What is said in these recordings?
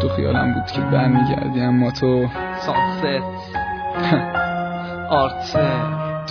تو خیالم بود که برمیگردی، اما تو سانست آرتر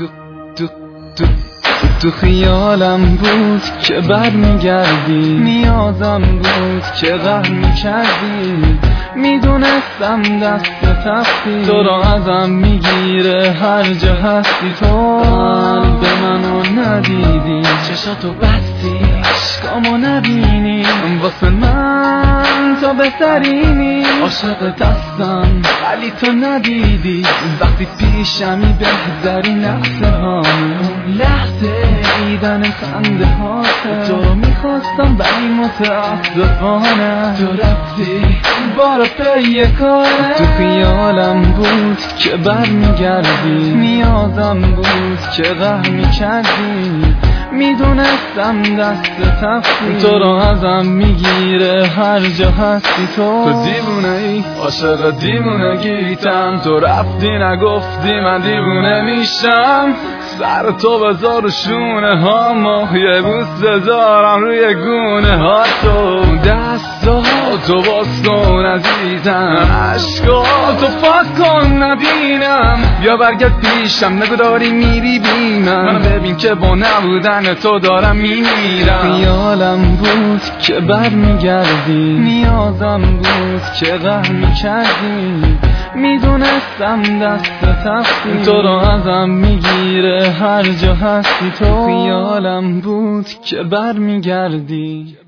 تو خیالم بود که برمیگردی، نیازم بود که قهر میکردی، میدونستم دست تفتی تو را ازم میگیره هر جا هستی. تو قلب منو ندیدی، چشاتو بستی، عشقامو نبینی، واسه من تو بهترینی. عاشق دستم ولی تو ندیدی، وقتی پیشمی بهترین لحظه هامون لحظه دیدن خنده هاته. تو رو میخواستم ولی متاسفانه تو رفتی بارا پی کاره. تو خیالم بود که برمیگردی، نیازم بود که قهر میکردی، میدونستم دست تفتی تو رو ازم میگیره هر جا هستی. تو دیوونه ای، عاشق دیوونگیتم، تو رفتی نگفتی من دیوونه میشم. سر تو بذار و شونه ها ما، یه بوس بذارم روی گونه ها. تو دستا تو باز کن عزیزم، عشقا تو پاک کن نبینم. بیا برگرد پیشم نگو داری میری بی منو ببین که با نبودن تو دارم میمیرم. خیالم بود که برمیگردی، نیازم بود که قهر میکردی، میدونستم دست تفتی تو رو ازم میگیره هر جا هستی. تو خیالم بود که برمیگردی.